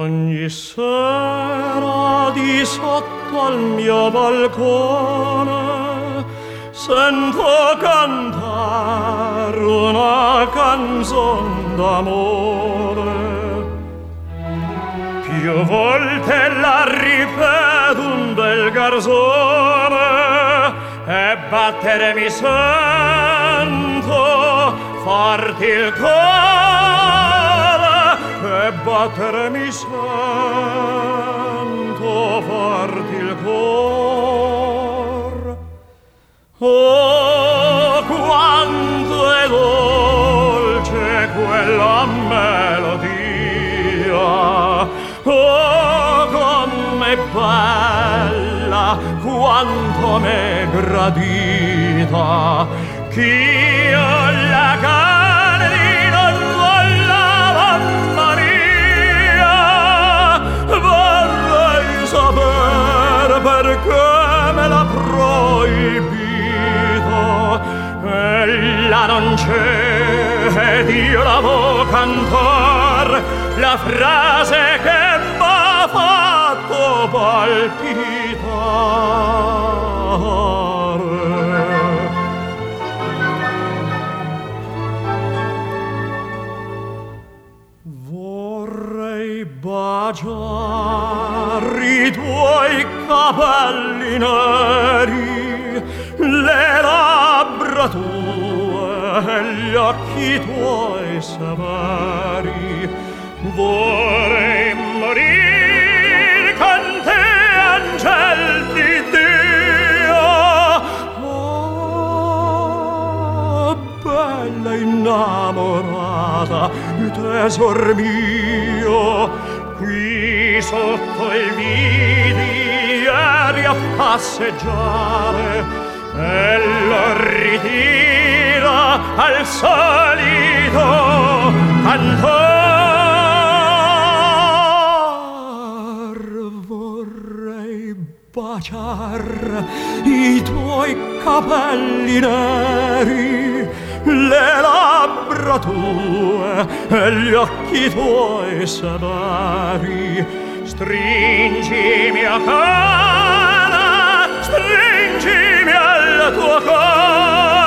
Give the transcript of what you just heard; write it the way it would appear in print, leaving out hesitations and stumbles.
Ogni sera di sotto al mio balcone sento cantar una canzon d'amore. Più volte la ripeto un bel garzone e battere mi sento forti il cuore, e battere mi sento forti il cuore. Oh, quanto è dolce quella melodia, oh, com'è bella, quanto m'è gradita, ch'io la canti non volla, mamma mia, vorrei sapere perché me l'ha proibito. Ella non c'è ed io la vo' cantar la frase che m'ha fatto palpitare. Vorrei baciare i tuoi capelli neri, le labbra tue e gli occhi tuoi severi. Vorrei morir con te, angel di Dio. Oh, bella innamorata, tesor mio, qui sotto il vidi ieri a passeggiare e lo ritira al solito cantor. Vorrei baciar i tuoi capelli neri, le labbra tue e gli occhi tuoi severi. Stringimi a cara, stringimi al tuo cuore,